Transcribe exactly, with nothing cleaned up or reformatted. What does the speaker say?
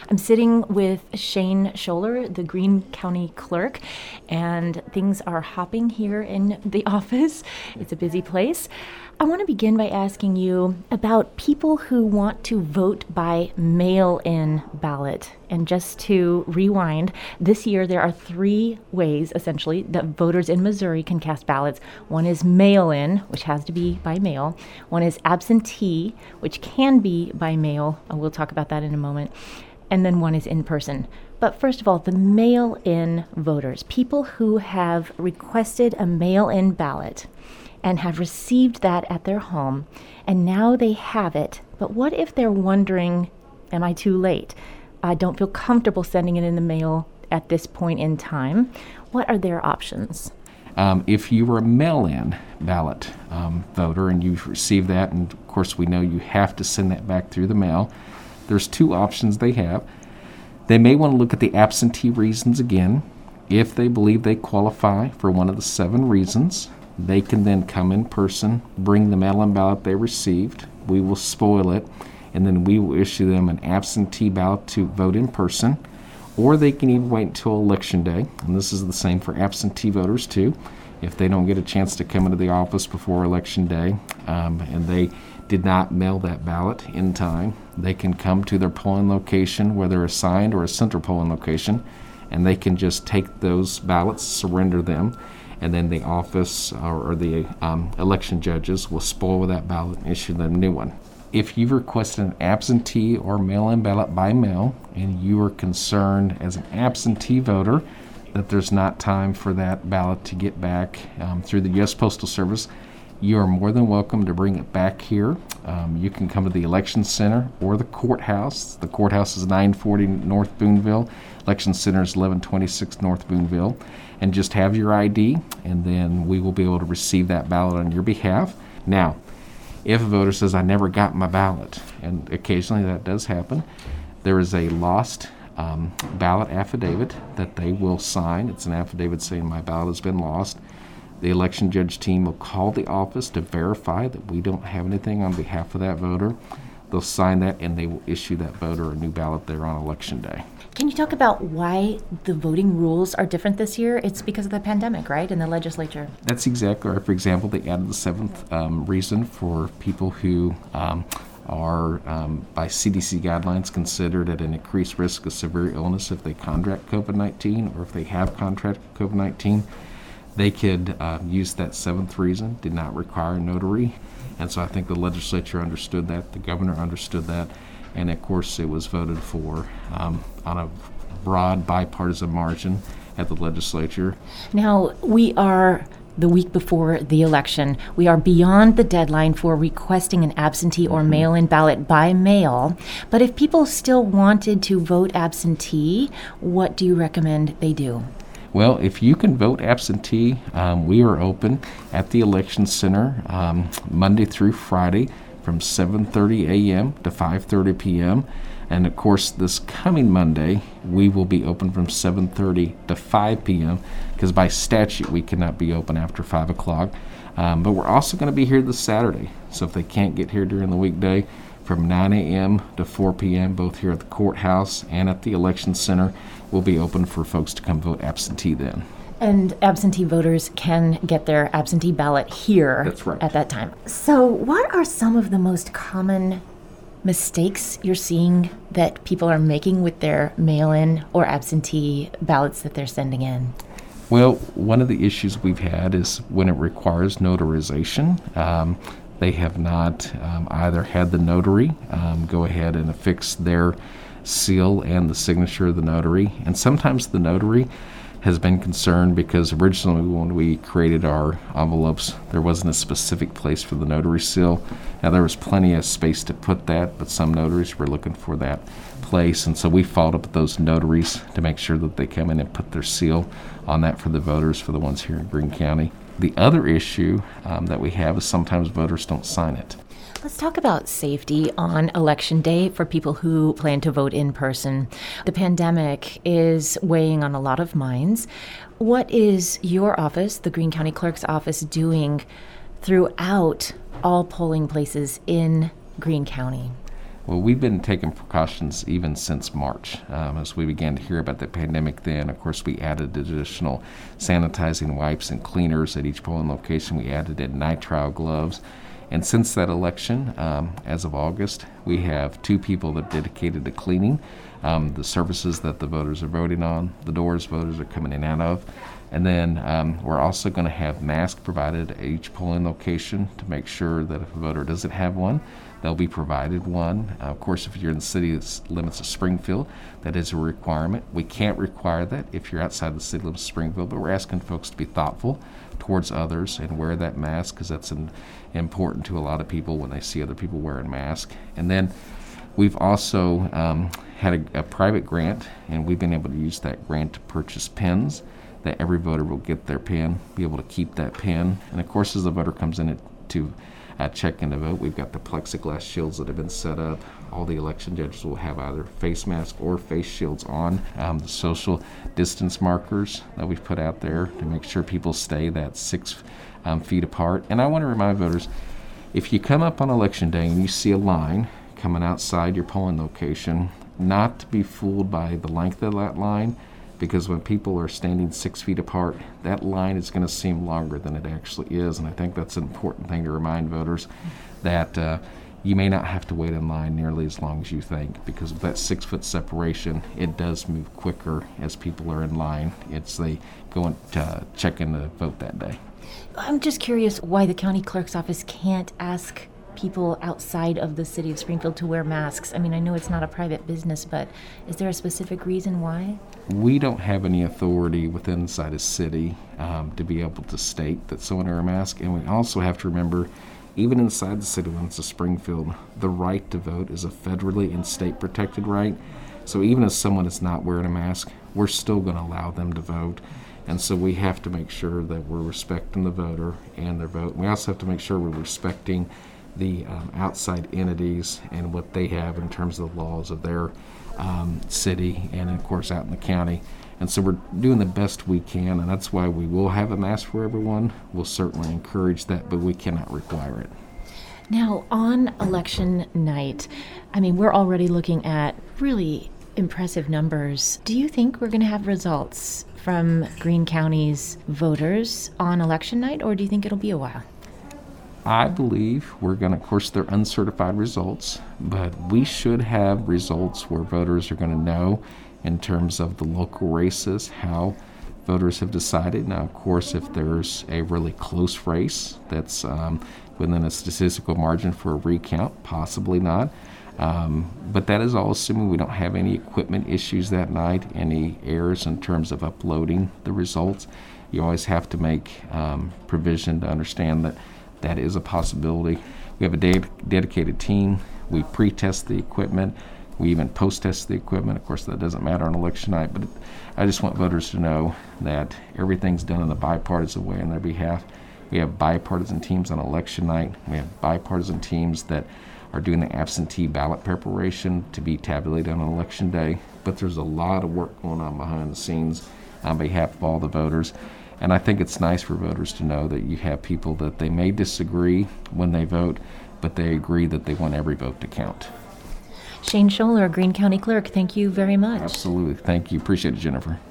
I'm sitting with Shane Scholler, the Greene County Clerk, and things are hopping here in the office. It's a busy place. I want to begin by asking you about people who want to vote by mail-in ballot. And just to rewind, this year there are three ways, essentially, that voters in Missouri can cast ballots. One is mail-in, which has to be by mail. One is absentee, which can be by mail. And we'll talk about that in a moment. And then one is in person. But first of all, the mail-in voters, people who have requested a mail-in ballot and have received that at their home, and now they have it. But what if they're wondering, am I too late? I don't feel comfortable sending it in the mail at this point in time. What are their options? Um, if you were a mail-in ballot um, voter and you've received that, and of course we know you have to send that back through the mail, there's two options they have. They may want to look at the absentee reasons again. If they believe they qualify for one of the seven reasons, they can then come in person, bring the mail-in ballot they received. We will spoil it, and then we will issue them an absentee ballot to vote in person. Or they can even wait until Election Day, and this is the same for absentee voters too. If they don't get a chance to come into the office before Election Day, um, and they did not mail that ballot in time, they can come to their polling location, whether assigned or a central polling location, and they can just take those ballots, surrender them, and then the office or, or the um, election judges will spoil that ballot and issue them a new one. If you've requested an absentee or mail-in ballot by mail, and you are concerned as an absentee voter that there's not time for that ballot to get back um, through the U S Postal Service, you are more than welcome to bring it back here. Um, you can come to the Election Center or the courthouse. The courthouse is nine forty North Boonville. Election Center is eleven twenty-six North Boonville. And just have your I D, and then we will be able to receive that ballot on your behalf. Now, if a voter says, I never got my ballot, and occasionally that does happen, there is a lost um, ballot affidavit that they will sign. It's an affidavit saying my ballot has been lost. The election judge team will call the office to verify that we don't have anything on behalf of that voter. They'll sign that, and they will issue that voter a new ballot there on Election Day. Can you talk about why the voting rules are different this year? It's because of the pandemic, right, in the legislature? That's exactly right. For example, they added the seventh um, reason for people who um, are, um, by C D C guidelines, considered at an increased risk of severe illness if they contract covid nineteen or if they have contracted covid nineteen. They could uh, use that seventh reason, did not require a notary. And so I think the legislature understood that, the governor understood that, and of course it was voted for um, on a broad bipartisan margin at the legislature. Now, we are the week before the election. We are beyond the deadline for requesting an absentee or mm-hmm. mail-in ballot by mail. But if people still wanted to vote absentee, what do you recommend they do? Well, if you can vote absentee, um, we are open at the Election Center um, Monday through Friday from seven thirty a.m. to five thirty p.m. And of course, this coming Monday, we will be open from seven thirty to five p.m. because by statute, we cannot be open after five o'clock. Um, but we're also going to be here this Saturday. So if they can't get here during the weekday, from nine a.m. to four p.m., both here at the courthouse and at the Election Center, will be open for folks to come vote absentee then. And absentee voters can get their absentee ballot here That's right. at that time. So what are some of the most common mistakes you're seeing that people are making with their mail-in or absentee ballots that they're sending in? Well, one of the issues we've had is when it requires notarization. Um, they have not um, either had the notary um, go ahead and affix their seal and the signature of the notary. And sometimes the notary has been concerned because originally when we created our envelopes, there wasn't a specific place for the notary seal. Now there was plenty of space to put that, but some notaries were looking for that place. And so we followed up with those notaries to make sure that they come in and put their seal on that for the voters, for the ones here in Greene County. The other issue um, that we have is sometimes voters don't sign it. Let's talk about safety on Election Day for people who plan to vote in person. The pandemic is weighing on a lot of minds. What is your office, the Greene County Clerk's office, doing throughout all polling places in Greene County? Well, we've been taking precautions even since March. Um, as we began to hear about the pandemic then, of course, we added additional sanitizing wipes and cleaners at each polling location. We added in nitrile gloves. And since that election, um, as of August, we have two people that are dedicated to cleaning um, the surfaces that the voters are voting on, the doors voters are coming in and out of. And then um, we're also going to have masks provided at each polling location to make sure that if a voter doesn't have one, they'll be provided one. Uh, of course, if you're in the city limits of Springfield, that is a requirement. We can't require that if you're outside the city limits of Springfield, but we're asking folks to be thoughtful towards others and wear that mask, because that's an, important to a lot of people when they see other people wearing masks. And then we've also um, had a, a private grant, and we've been able to use that grant to purchase pens, that every voter will get their pen, be able to keep that pen. And of course, as the voter comes in to uh, check in to vote, we've got the plexiglass shields that have been set up. All the election judges will have either face masks or face shields on. Um, the social distance markers that we've put out there to make sure people stay that six um, feet apart. And I want to remind voters, if you come up on election day and you see a line coming outside your polling location, not to be fooled by the length of that line, because when people are standing six feet apart, that line is going to seem longer than it actually is. And I think that's an important thing to remind voters, that uh, you may not have to wait in line nearly as long as you think, because with that six foot separation, it does move quicker as people are in line. It's they go and uh, check in to vote that day. I'm just curious why the county clerk's office can't ask people outside of the city of Springfield to wear masks. I mean, I know it's not a private business, but is there a specific reason why? We don't have any authority within inside a city um, to be able to state that someone wear a mask. And we also have to remember, even inside the city limits of Springfield, the right to vote is a federally and state protected right. So even if someone is not wearing a mask, we're still going to allow them to vote. And so we have to make sure that we're respecting the voter and their vote. We also have to make sure we're respecting the um, outside entities and what they have in terms of the laws of their um, city and, of course, out in the county. And so we're doing the best we can, and that's why we will have a mask for everyone. We'll certainly encourage that, but we cannot require it. Now, on election night, I mean, we're already looking at really impressive numbers. Do you think we're going to have results from Greene County's voters on election night, or do you think it'll be a while? I believe we're going to, of course, they're uncertified results, but we should have results where voters are going to know in terms of the local races how voters have decided. Now, of course, if there's a really close race that's um, within a statistical margin for a recount, possibly not. Um, but that is all assuming we don't have any equipment issues that night, any errors in terms of uploading the results. You always have to make um, provision to understand that that is a possibility. We have a de- dedicated team. We pre-test the equipment. We even post-test the equipment. Of course, that doesn't matter on election night, but I just want voters to know that everything's done in a bipartisan way on their behalf. We have bipartisan teams on election night. We have bipartisan teams that are doing the absentee ballot preparation to be tabulated on election day. But there's a lot of work going on behind the scenes on behalf of all the voters. And I think it's nice for voters to know that you have people that they may disagree when they vote, but they agree that they want every vote to count. Shane Scholer, Greene County Clerk, thank you very much. Absolutely. Thank you. Appreciate it, Jennifer.